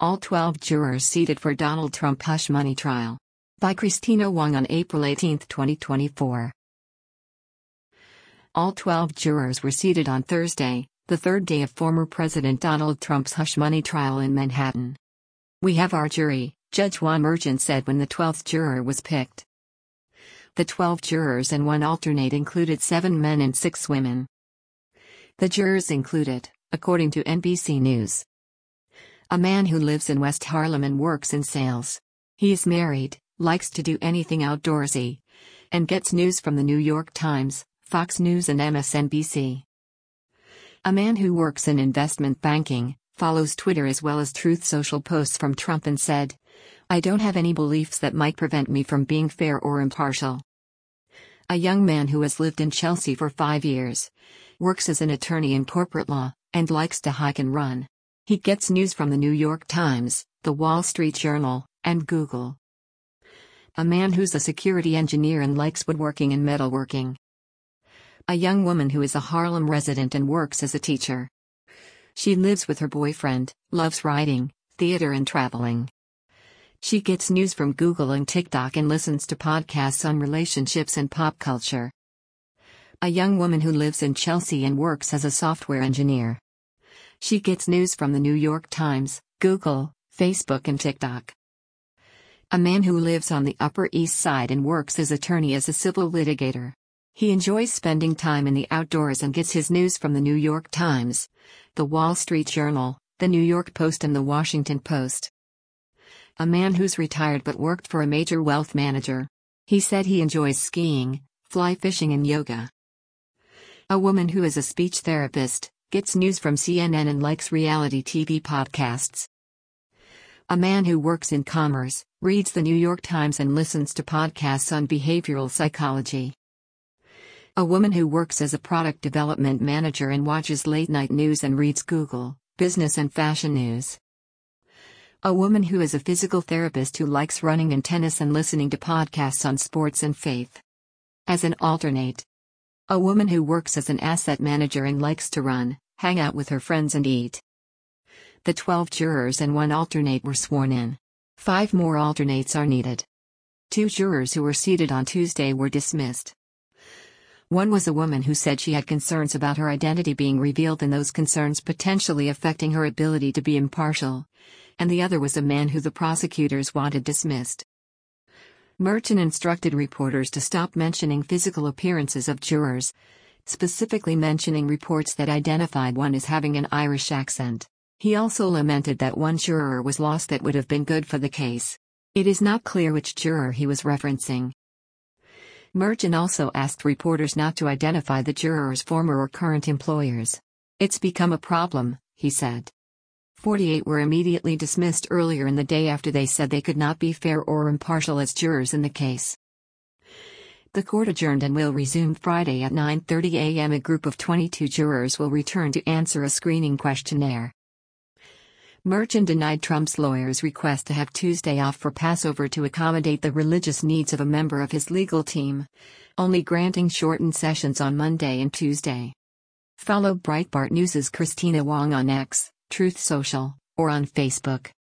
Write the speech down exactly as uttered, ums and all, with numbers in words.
All twelve jurors seated for Donald Trump hush money trial. By Christina Wong on April eighteenth, twenty twenty-four. All twelve jurors were seated on Thursday, the third day of former President Donald Trump's hush money trial in Manhattan. "We have our jury," Judge Juan Merchan said when the twelfth juror was picked. The twelve jurors and one alternate included seven men and six women. The jurors included, according to N B C News, a man who lives in West Harlem and works in sales. He is married, likes to do anything outdoorsy, and gets news from the New York Times, Fox News and M S N B C. A man who works in investment banking, follows Twitter as well as Truth Social posts from Trump and said, "I don't have any beliefs that might prevent me from being fair or impartial." A young man who has lived in Chelsea for five years, works as an attorney in corporate law, and likes to hike and run. He gets news from the New York Times, the Wall Street Journal, and Google. A man who's a security engineer and likes woodworking and metalworking. A young woman who is a Harlem resident and works as a teacher. She lives with her boyfriend, loves writing, theater and traveling. She gets news from Google and TikTok and listens to podcasts on relationships and pop culture. A young woman who lives in Chelsea and works as a software engineer. She gets news from the New York Times, Google, Facebook and TikTok. A man who lives on the Upper East Side and works as attorney as a civil litigator. He enjoys spending time in the outdoors and gets his news from the New York Times, the Wall Street Journal, the New York Post and the Washington Post. A man who's retired but worked for a major wealth manager. He said he enjoys skiing, fly fishing and yoga. A woman who is a speech therapist, gets news from C N N and likes reality T V podcasts. A man who works in commerce, reads the New York Times and listens to podcasts on behavioral psychology. A woman who works as a product development manager and watches late-night news and reads Google, business and fashion news. A woman who is a physical therapist who likes running and tennis and listening to podcasts on sports and faith. As an alternate. A woman who works as an asset manager and likes to run, hang out with her friends and eat. The twelve jurors and one alternate were sworn in. Five more alternates are needed. Two jurors who were seated on Tuesday were dismissed. One was a woman who said she had concerns about her identity being revealed and those concerns potentially affecting her ability to be impartial, and the other was a man who the prosecutors wanted dismissed. Merchan instructed reporters to stop mentioning physical appearances of jurors, specifically mentioning reports that identified one as having an Irish accent. He also lamented that one juror was lost that would have been good for the case. It is not clear which juror he was referencing. Merchan also asked reporters not to identify the jurors' former or current employers. "It's become a problem," he said. forty-eight were immediately dismissed earlier in the day after they said they could not be fair or impartial as jurors in the case. The court adjourned and will resume Friday at nine thirty a m A group of twenty-two jurors will return to answer a screening questionnaire. Merchan denied Trump's lawyers' request to have Tuesday off for Passover to accommodate the religious needs of a member of his legal team, only granting shortened sessions on Monday and Tuesday. Follow Breitbart News' Christina Wong on X, Truth Social, or on Facebook.